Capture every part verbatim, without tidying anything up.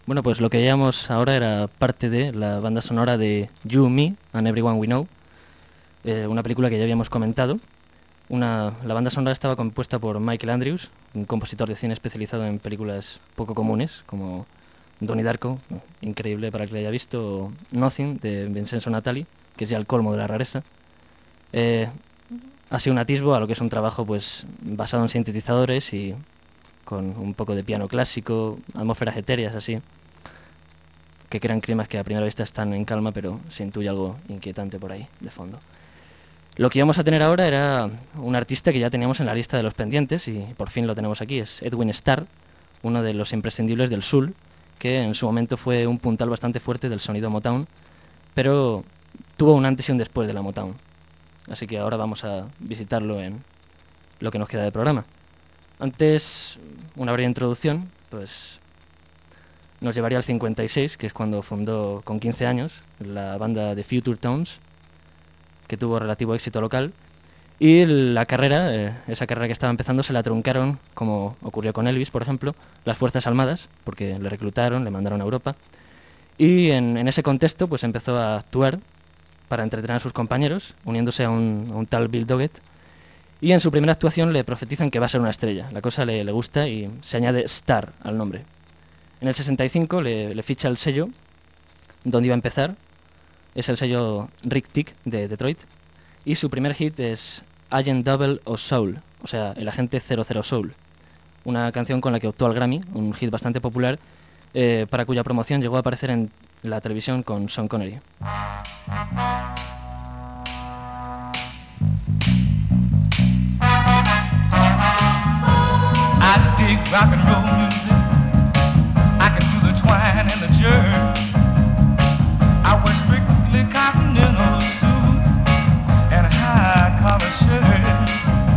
Bueno, pues lo que veíamos ahora era parte de la banda sonora de You, Me and Everyone We Know, eh, una película que ya habíamos comentado. Una, la banda sonora estaba compuesta por Michael Andrews, un compositor de cine especializado en películas poco comunes, como Donnie Darko, increíble para el que lo haya visto, o Nothing, de Vincenzo Natali, que es ya el colmo de la rareza. Eh, ha sido un atisbo a lo que es un trabajo pues basado en sintetizadores y con un poco de piano clásico, atmósferas etéreas así, que crean climas que a primera vista están en calma, pero se intuye algo inquietante por ahí, de fondo. Lo que íbamos a tener ahora era un artista que ya teníamos en la lista de los pendientes, y por fin lo tenemos aquí, es Edwin Starr, uno de los imprescindibles del soul, que en su momento fue un puntal bastante fuerte del sonido Motown, pero tuvo un antes y un después de la Motown. Así que ahora vamos a visitarlo en lo que nos queda de programa. Antes, una breve introducción, pues nos llevaría al cincuenta y seis, que es cuando fundó con quince años la banda The Future Tones, que tuvo relativo éxito local, y la carrera, eh, esa carrera que estaba empezando, se la truncaron, como ocurrió con Elvis, por ejemplo, las Fuerzas Armadas, porque le reclutaron, le mandaron a Europa, y en, en ese contexto pues empezó a actuar para entretener a sus compañeros, uniéndose a un, a un tal Bill Doggett, y en su primera actuación le profetizan que va a ser una estrella. La cosa le, le gusta y se añade Star al nombre. En el sesenta y cinco le, le ficha el sello donde iba a empezar, es el sello Rick Tick de Detroit, y su primer hit es Agent Double o Soul, o sea, el agente cero cero Soul, una canción con la que optó al Grammy, un hit bastante popular, eh, para cuya promoción llegó a aparecer en la televisión con Sean Connery. I dig rock and roll music. I can do the twine and the jerk. I wear strictly continental suits and high collar shirts.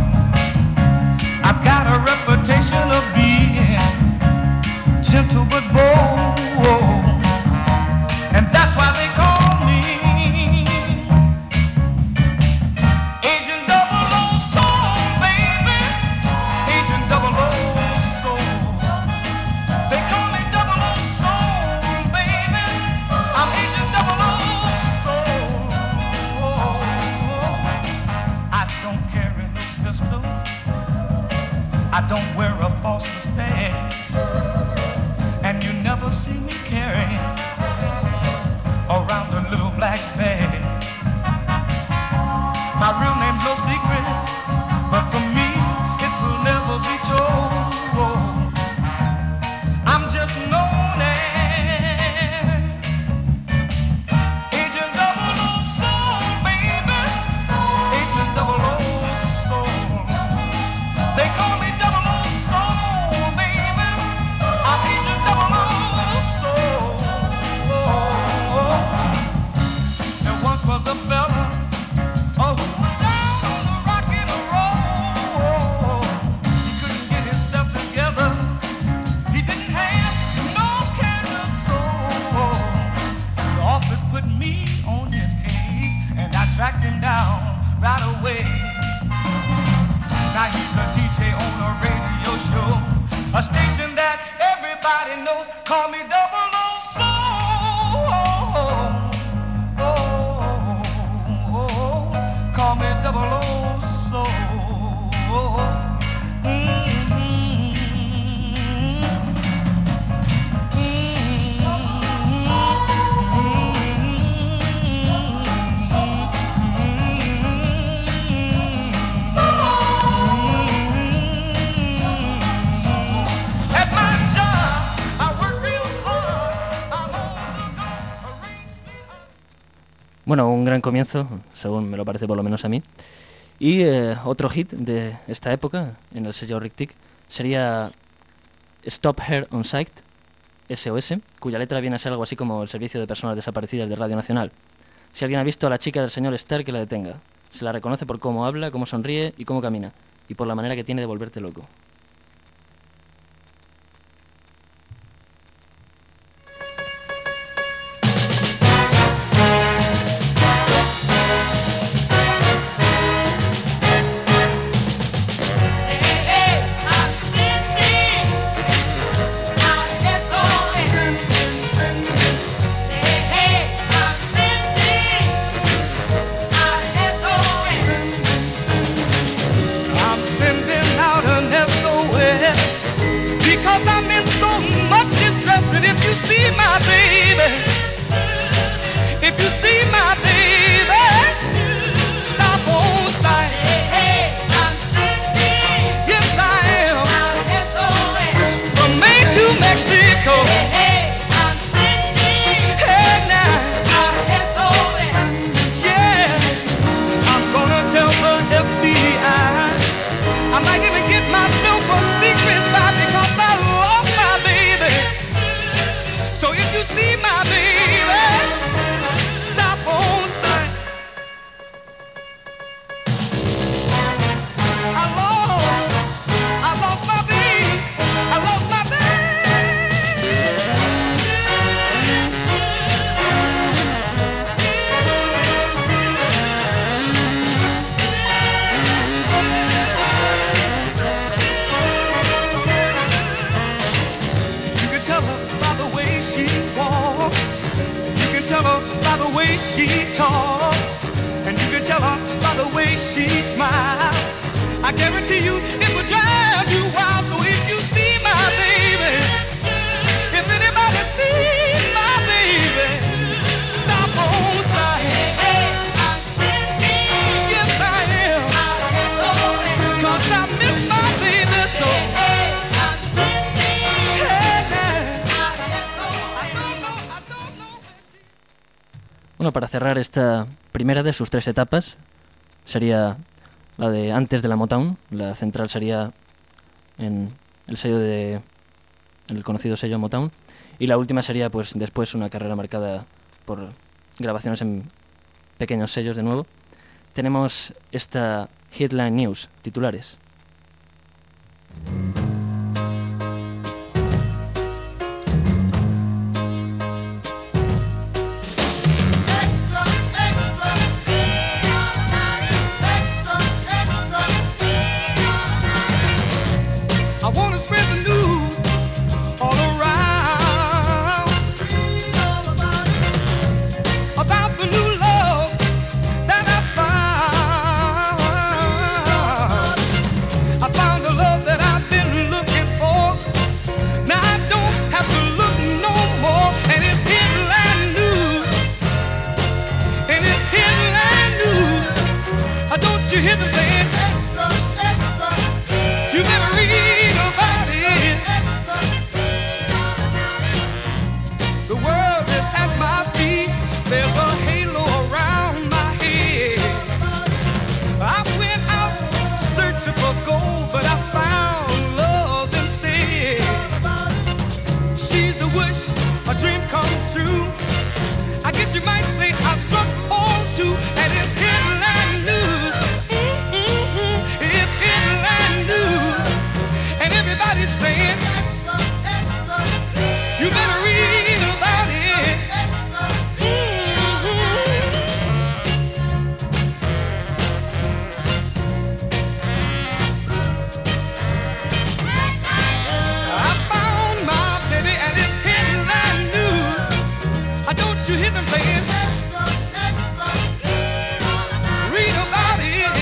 I've got a reputation of being gentle but bold, and that's why they call me Agent Double O Soul, baby. Agent Double O Soul. They call me Double O Soul, baby. I'm Agent Double O Soul. I don't carry no pistol. I don't wear a false mustache, and you never see me carrying around a little black bag. My real name's no secret, but for me it will never be told. I'm just known as Agent Double O Soul, baby. Agent Double O Soul. They call me Double O Soul, baby. I'm Agent Double O Soul. There once was a fella, oh, who was down on the rock and roll. He couldn't get himself together. He didn't have no kind of soul. The office put me on his case, and I tracked him down right away. Now he's a D J on a radio show, a station that everybody knows. Call me Double O Soul. Call me Double O Soul. Mm-hmm. At my job, I work real hard. I'm on the Bueno, un gran comienzo, según me lo parece por lo menos a mí. Y eh, otro hit de esta época, en el sello Rick Tick, sería Stop Her on Sight, S O S, cuya letra viene a ser algo así como el Servicio de Personas Desaparecidas de Radio Nacional. Si alguien ha visto a la chica del señor Starr, que la detenga. Se la reconoce por cómo habla, cómo sonríe y cómo camina, y por la manera que tiene de volverte loco. Hey, hey, I'm Cindy. I'm S O S. Hey, hey, I'm Cindy. Hey, now. I S O N. Yeah. I'm gonna tell the F B I. I might even get myself a secret spy because I love my baby. So if you see my baby, stop on sight. I lost, I lost my baby. I lost my baby. You can tell her by the way she walks. You can tell her by the way she talks. And you can tell her by the way she smiles. I guarantee you it will drive you wild. So if you see my baby, if anybody sees my baby, stop on sight. Hey, hey, I'm Cindy. Yes, I am. Cause I miss my baby so. Hey, hey, I'm Cindy. Hey, now. I don't know, I don't know where she- Bueno, para cerrar esta primera de sus tres etapas, sería la de antes de la Motown. La central sería en el sello de el conocido sello Motown, y la última sería pues después una carrera marcada por grabaciones en pequeños sellos de nuevo. Tenemos esta Headline News, titulares. Extra, extra, extra, extra. I wanna spread the news all around about the new love that I found. I found the love that I've been looking for. Now I don't have to look no more, and it's headline news. And it's headline news. Uh, Don't you hear them saying extra, extra? You better read about it. The world is at my feet. There's a halo around my head. I went out searching for gold, but I found love instead. She's a wish, a dream come true. I guess you might say I struck all two, and it's headline news. Mm-mm-mm. It's headline news, and everybody's saying, you better read about it. Mm-mm. I found my baby, and it's headline news. Uh, Don't you hear them saying, read about it.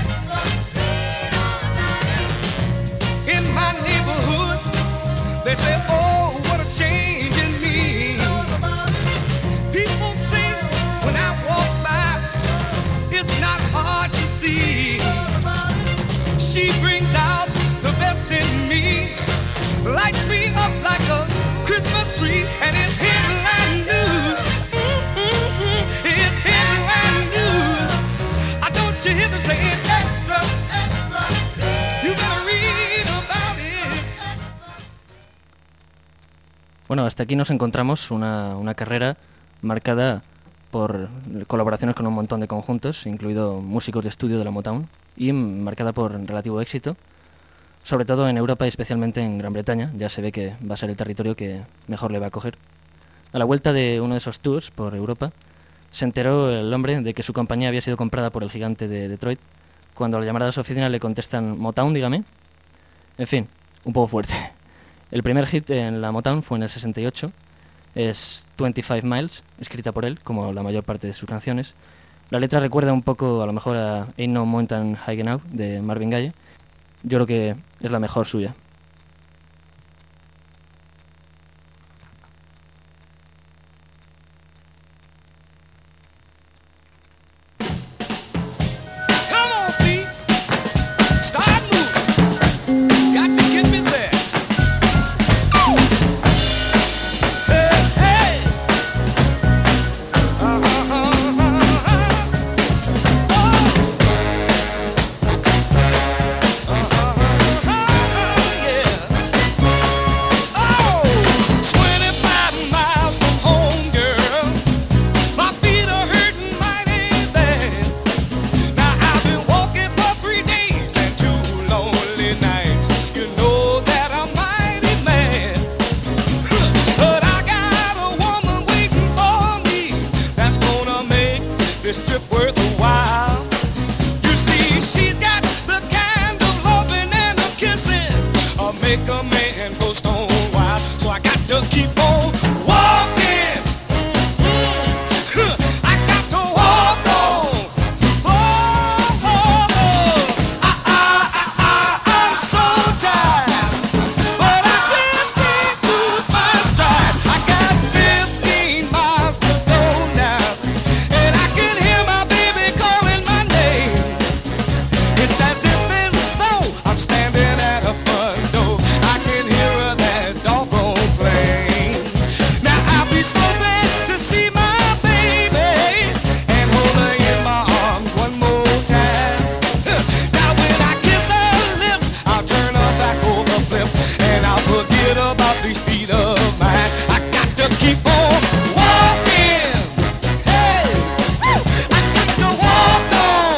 In my neighborhood, they say, oh, what a change in me. People say when I walk by, it's not hard to see. She brings out the best in me, lights me up like a Christmas tree, and it's headline news. Mm-mm-mm. It's headline news. I don't you hear them saying extra, extra. You better read about it. Bueno, hasta aquí nos encontramos una, una carrera marcada por colaboraciones con un montón de conjuntos, incluido músicos de estudio de la Motown, y marcada por relativo éxito, sobre todo en Europa y especialmente en Gran Bretaña. Ya se ve que va a ser el territorio que mejor le va a coger. A la vuelta de uno de esos tours por Europa, se enteró el hombre de que su compañía había sido comprada por el gigante de Detroit. Cuando al llamar a las oficinas le contestan, Motown, dígame. En fin, un poco fuerte. El primer hit en la Motown fue en el sesenta y ocho, es veinticinco Miles, escrita por él, como la mayor parte de sus canciones. La letra recuerda un poco, a lo mejor, a Ain't No Mountain High Enough de Marvin Gaye. Yo creo que es la mejor suya. Come on, feet. Start moving. Got to get me there. keep on walking. I got to walk on. Oh, oh, oh. I, I, I, I, I'm so tired, but I just can't lose my stride. I got fifteen miles to go now, and I can hear my baby calling my name. It's as if as though I'm standing at a front door. I can hear her that doggone plane. Now I'll be so glad to see my baby and hold her in my arms one more time. Now when I kiss her lips, I'll turn her back over flip, and I'll forget about these feet of mine. I got to keep on walking. Hey, I got to walk on.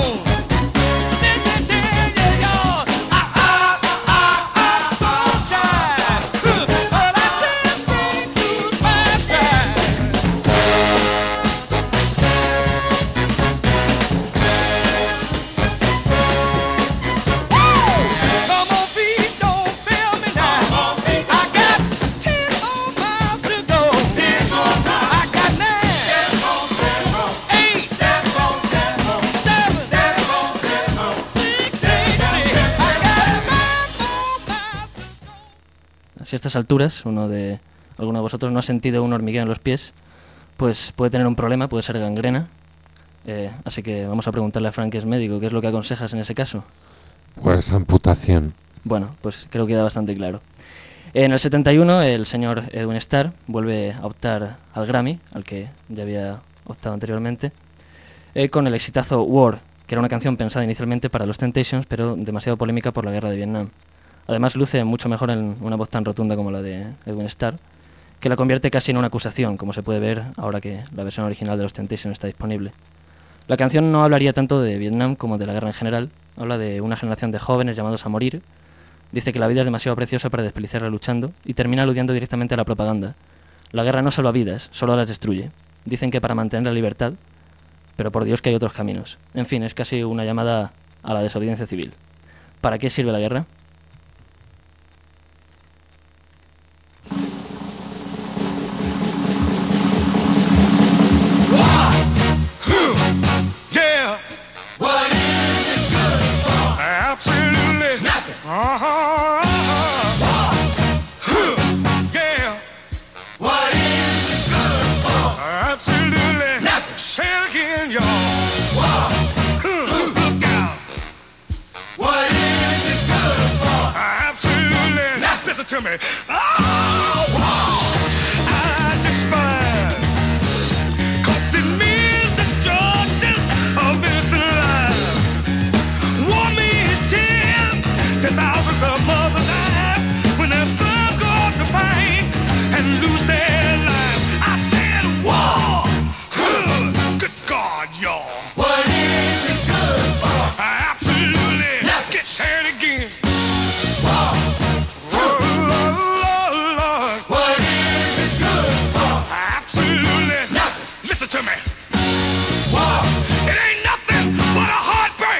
Si a estas alturas uno de alguno de vosotros no ha sentido un hormigueo en los pies, pues puede tener un problema, puede ser gangrena. Eh, así que vamos a preguntarle a Frank, que es médico, ¿qué es lo que aconsejas en ese caso? Pues amputación. Bueno, pues creo que queda bastante claro. En el setenta y uno, el señor Edwin Starr vuelve a optar al Grammy, al que ya había optado anteriormente, eh, con el exitazo War, que era una canción pensada inicialmente para los Temptations, pero demasiado polémica por la guerra de Vietnam. Además luce mucho mejor en una voz tan rotunda como la de Edwin Starr, que la convierte casi en una acusación, como se puede ver ahora que la versión original de los Temptations está disponible. La canción no hablaría tanto de Vietnam como de la guerra en general, habla de una generación de jóvenes llamados a morir, dice que la vida es demasiado preciosa para desperdiciarla luchando, y termina aludiendo directamente a la propaganda. La guerra no salva vidas, solo las destruye. Dicen que para mantener la libertad, pero por Dios que hay otros caminos. En fin, es casi una llamada a la desobediencia civil. ¿Para qué sirve la guerra? Yeah. What is it good for? Absolutely nothing. Uh-huh. Uh-huh. Yeah. What is it good for? Absolutely nothing. Say it again, y'all. Wow. Look out. What is it good for? Absolutely nothing. Listen to me. Oh, wow. I despise. 'Cause it means destruction of innocent lives. War means tears to thousands of mothers die when their sons go off to fight and lose their lives. I said war. Good God, y'all. What is it good for? Absolutely. Get said again. War. Oh, Lord, Lord. What is it good for? Absolutely. Nothing. Listen to me. War. It ain't nothing but a heartbreak.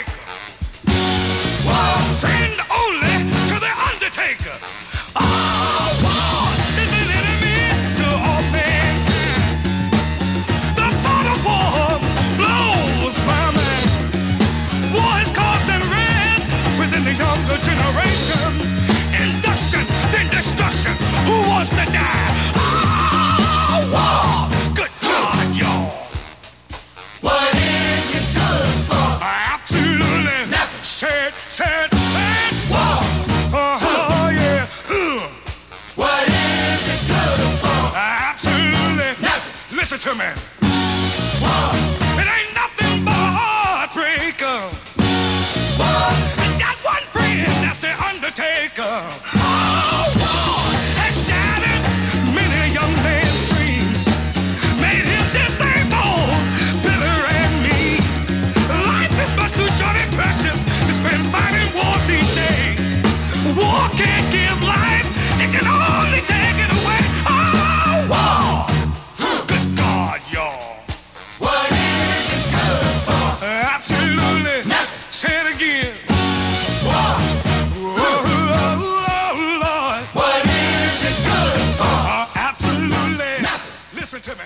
War. Friend only to the undertaker. Oh, war is an enemy to all mankind. The thought of war blows my mind. War has caused unrest within the younger generation. Induction, then destruction. Who wants to die? Oh, war. Good God, y'all. What is it good for? Absolutely nothing. Said, said, said. War. Uh-huh, yeah. Uh. What is it good for? Absolutely nothing. Listen to me. War. It ain't nothing but a heartbreaker. War. I got one friend, that's the undertaker. Oh, war has shattered many young men's dreams. Made him disabled, bitter and mean. Life is much too short and precious to spend fighting wars each day. War can't give life, it can only take it away. Oh, war! Good God, y'all. What is it good for? Absolutely nothing. Say it again. War. Whoa, whoa, Listen to me.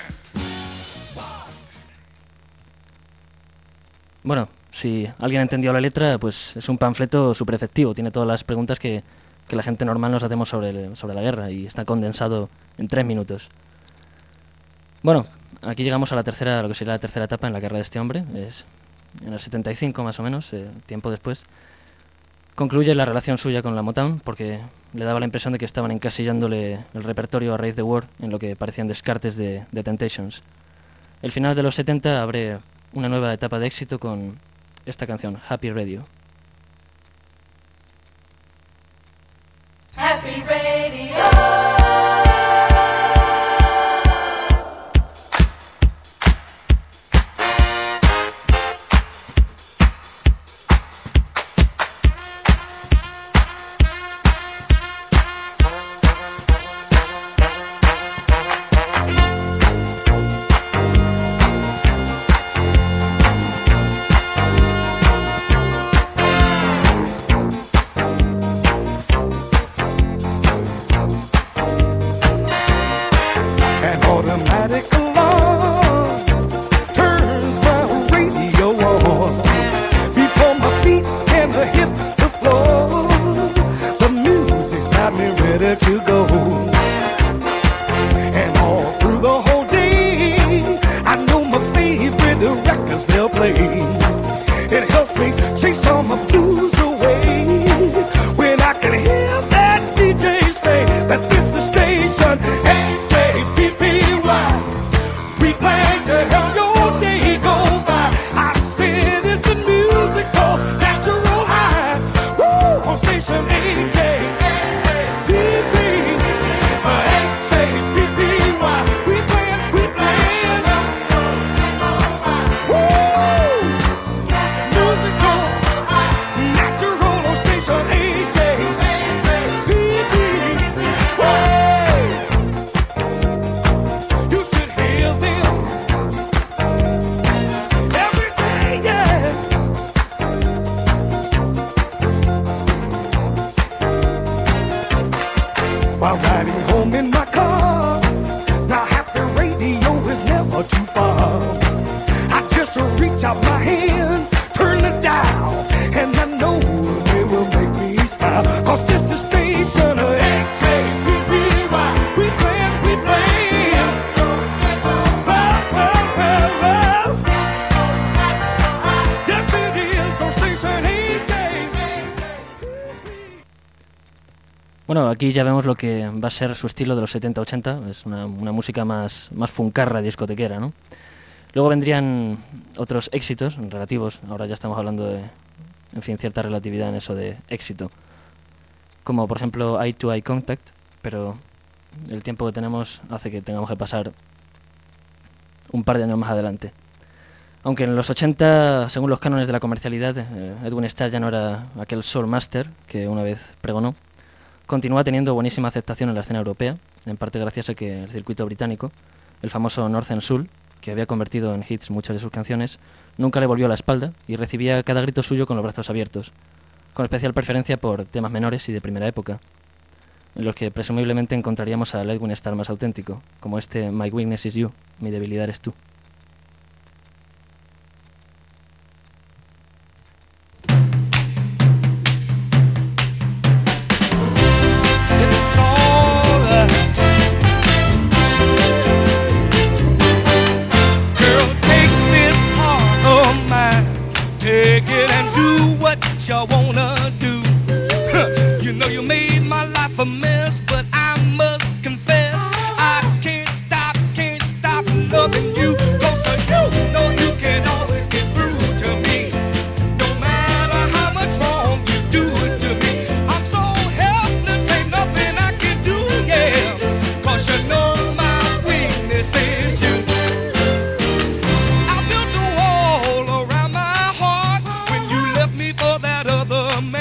Bueno, si alguien ha entendido la letra, pues es un panfleto súper efectivo. Tiene todas las preguntas que, que la gente normal nos hacemos sobre, el- sobre la guerra y está condensado en tres minutos. Bueno, aquí llegamos a la tercera, lo que sería la tercera etapa en la carrera de este hombre. Es en el setenta y cinco más o menos, eh, tiempo después. Concluye la relación suya con la Motown porque le daba la impresión de que estaban encasillándole el repertorio a raíz de War en lo que parecían descartes de, de Temptations. El final de los setenta abre una nueva etapa de éxito con esta canción, Happy Radio. Happy Radio. An automatic alarm turns my radio on. Before my feet can hit the floor, the music's got me ready to go. And all through the whole day, I know my favorite records they'll play. It helps me chase all my blues away when I can hear that D J say that this is the station. Hey, J P P Y, we glad to help your day go by. I said it's the music called Natural High. Woo, on station A J P P, A J P P Y, we playing, we playing. Woo, music called Natural on station A J P P. Woo, you should hear them every day, yeah. While riding home in my car, now happy radio is never too far. I just reach out my hand, turn the dial, and I know it will make me smile. Cause this is station H A P P Y. We playing, we playing. Well, well, well, well. Yes, it is on station H A P P. Bueno, aquí ya vemos lo que va a ser su estilo de los setenta ochenta, es una, una música más, más funcarra, discotequera, ¿no? Luego vendrían otros éxitos relativos, ahora ya estamos hablando de, en fin, cierta relatividad en eso de éxito, como por ejemplo Eye to Eye Contact, pero el tiempo que tenemos hace que tengamos que pasar un par de años más adelante. Aunque en los ochenta, según los cánones de la comercialidad, eh, Edwin Starr ya no era aquel soul master que una vez pregonó, continúa teniendo buenísima aceptación en la escena europea, en parte gracias a que el circuito británico, el famoso Northern Soul, que había convertido en hits muchas de sus canciones, nunca le volvió la espalda y recibía cada grito suyo con los brazos abiertos, con especial preferencia por temas menores y de primera época, en los que presumiblemente encontraríamos al Edwin Starr más auténtico, como este My Weakness is You, mi debilidad eres tú. It's alright. Girl, take this heart of mine. Take it and do what you wanna do. You know you made my life a mess, but I must confess I can't stop, can't stop loving you. 'Cause you know you can always get through to me. No matter how much wrong you do to me, I'm so helpless, ain't nothing I can do, yeah. 'Cause you know my weakness is you. I built a wall around my heart when you left me for that other man.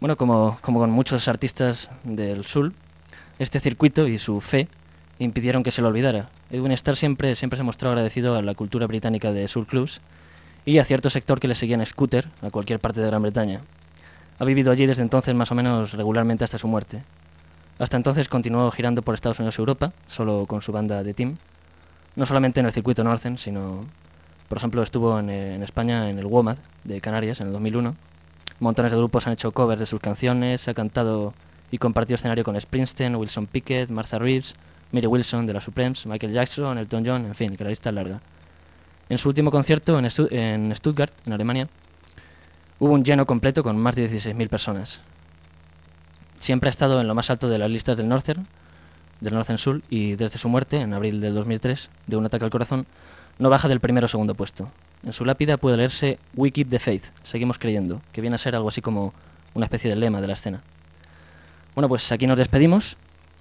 Bueno, como, como con muchos artistas del soul, este circuito y su fe impidieron que se lo olvidara. Edwin Starr siempre, siempre se mostró agradecido a la cultura británica de soul clubs y a cierto sector que le seguía en scooter a cualquier parte de Gran Bretaña. Ha vivido allí desde entonces más o menos regularmente hasta su muerte. Hasta entonces continuó girando por Estados Unidos y Europa, solo con su banda The Team, no solamente en el circuito Northern, sino, por ejemplo, estuvo en, en España en el WOMAD de Canarias en el dos mil uno. Montones de grupos han hecho covers de sus canciones, ha cantado y compartido escenario con Springsteen, Wilson Pickett, Martha Reeves, Mary Wilson de la Supremes, Michael Jackson, Elton John, en fin, que la lista es larga. En su último concierto en, Stu- en Stuttgart, en Alemania, hubo un lleno completo con más de dieciséis mil personas. Siempre ha estado en lo más alto de las listas del Northern, del Northern Soul, y desde su muerte, en abril del dos mil tres, de un ataque al corazón, no baja del primero o segundo puesto. En su lápida puede leerse "We keep the faith", seguimos creyendo, que viene a ser algo así como una especie de lema de la escena. Bueno, pues aquí nos despedimos.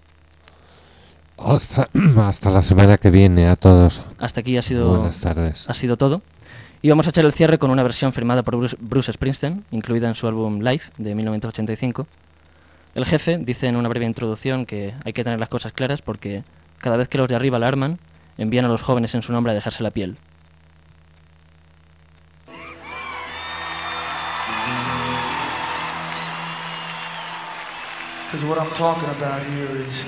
Hasta, hasta la semana que viene a todos. Hasta aquí ha sido, Buenas tardes. ha sido todo. Y vamos a echar el cierre con una versión firmada por Bruce, Bruce Springsteen, incluida en su álbum Live de mil novecientos ochenta y cinco. El jefe dice en una breve introducción que hay que tener las cosas claras porque cada vez que los de arriba la arman, envían a los jóvenes en su nombre a dejarse la piel. Because what I'm talking about here is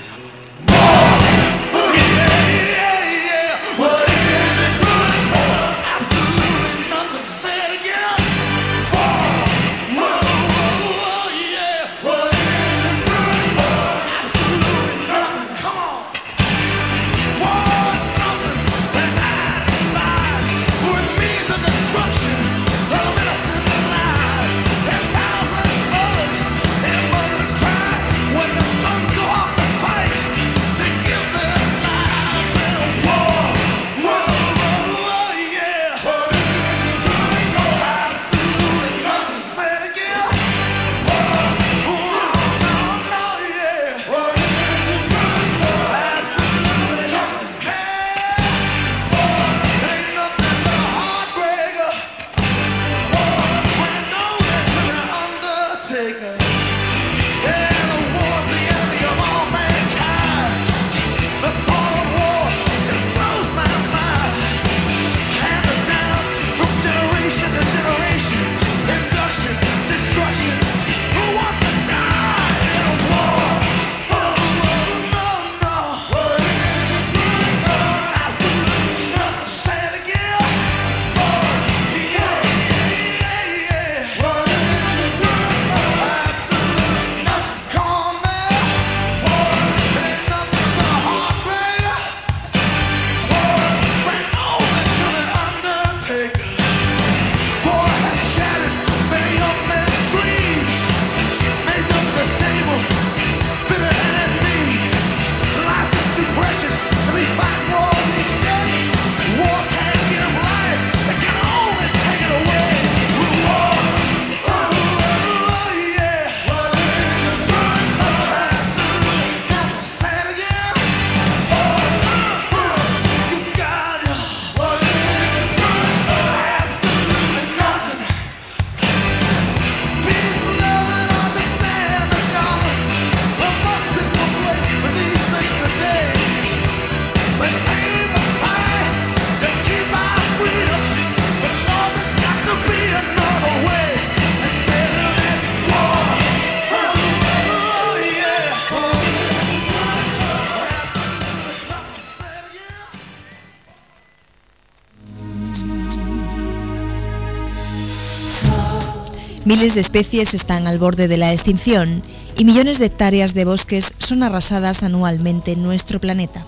Miles de especies están al borde de la extinción y millones de hectáreas de bosques son arrasadas anualmente en nuestro planeta.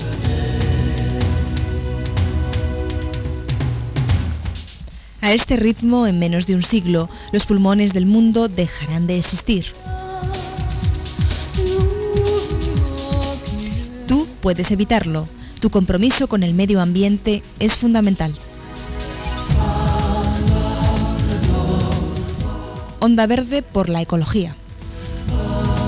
A este ritmo, en menos de un siglo, los pulmones del mundo dejarán de existir. Tú puedes evitarlo. Tu compromiso con el medio ambiente es fundamental. Onda Verde por la ecología.